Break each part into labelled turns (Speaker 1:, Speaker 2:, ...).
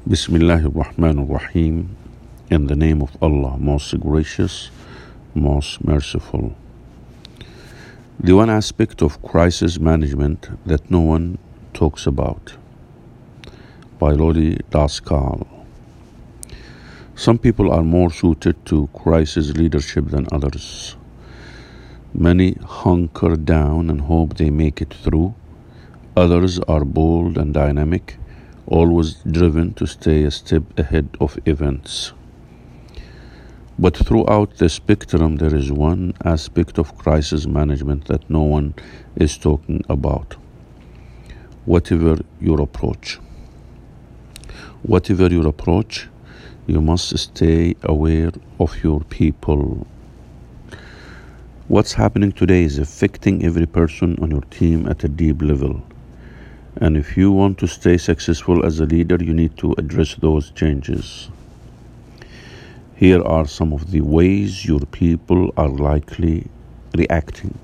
Speaker 1: Bismillahir Rahmanir Rahim. In the name of Allah, most gracious, most merciful. The one aspect of crisis management that no one talks about. By Lodi Daskal. Some people are more suited to crisis leadership than others. Many hunker down and hope they make it through. Others are bold and dynamic, always driven to stay a step ahead of events. But throughout the spectrum, there is one aspect of crisis management that no one is talking about. Whatever your approach. Whatever your approach, you must stay aware of your people. What's happening today is affecting every person on your team at a deep level. And if you want to stay successful as a leader, you need to address those changes. Here are some of the ways your people are likely reacting.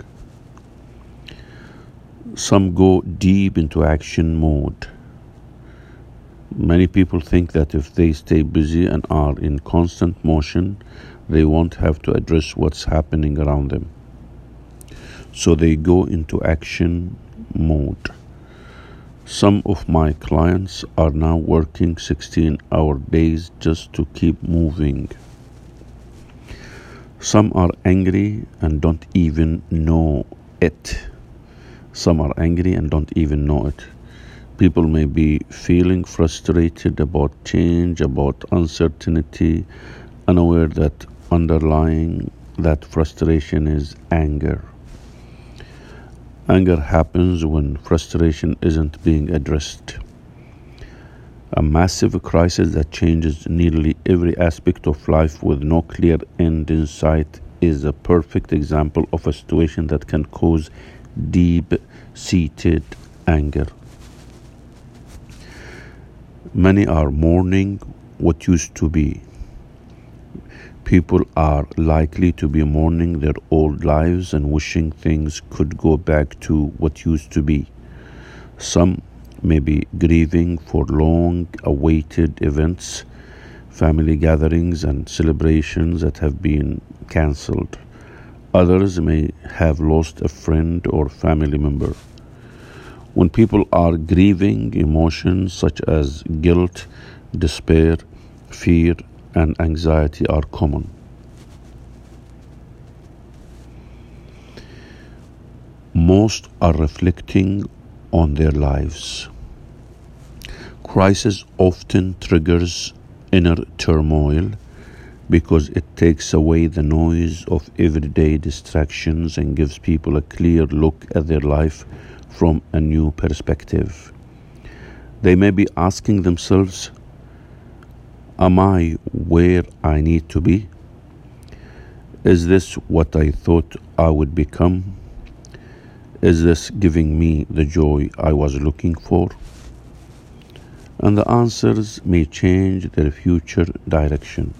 Speaker 1: Some go deep into action mode. Many people think that if they stay busy and are in constant motion, they won't have to address what's happening around them. So they go into action mode. Some of my clients are now working 16-hour days just to keep moving. Some are angry and don't even know it. Some are angry and don't even know it. People may be feeling frustrated about change, about uncertainty, unaware that underlying that frustration is anger. Anger happens when frustration isn't being addressed. A massive crisis that changes nearly every aspect of life with no clear end in sight is a perfect example of a situation that can cause deep-seated anger. Many are mourning what used to be. People are likely to be mourning their old lives and wishing things could go back to what used to be. Some may be grieving for long-awaited events, family gatherings and celebrations that have been cancelled. Others may have lost a friend or family member. When people are grieving, emotions such as guilt, despair, fear, and anxiety are common. Most are reflecting on their lives. Crisis often triggers inner turmoil because it takes away the noise of everyday distractions and gives people a clear look at their life from a new perspective. They may be asking themselves, am I where I need to be? Is this what I thought I would become? Is this giving me the joy I was looking for? And the answers may change their future direction.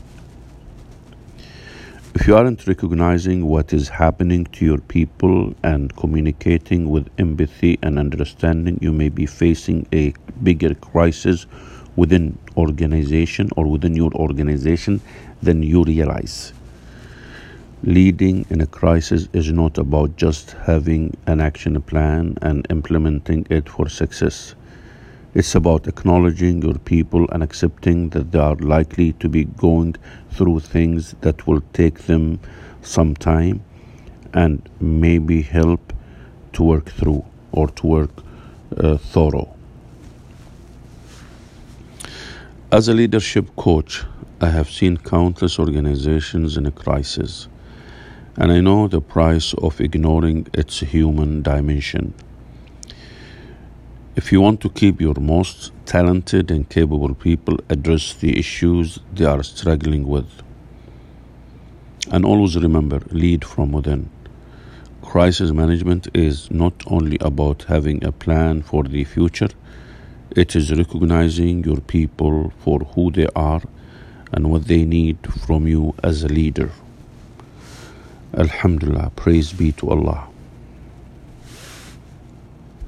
Speaker 1: If you aren't recognizing what is happening to your people and communicating with empathy and understanding, you may be facing a bigger crisis within organization or within your organization than you realize. Leading in a crisis is not about just having an action plan and implementing it for success. It's about acknowledging your people and accepting that they are likely to be going through things that will take them some time and maybe help to work through or to work thorough. As a leadership coach, I have seen countless organizations in a crisis, and I know the price of ignoring its human dimension. If you want to keep your most talented and capable people address the issues they are struggling with. And always remember, lead from within. Crisis management is not only about having a plan for the future, it is recognizing your people for who they are and what they need from you as a leader. Alhamdulillah, praise be to Allah.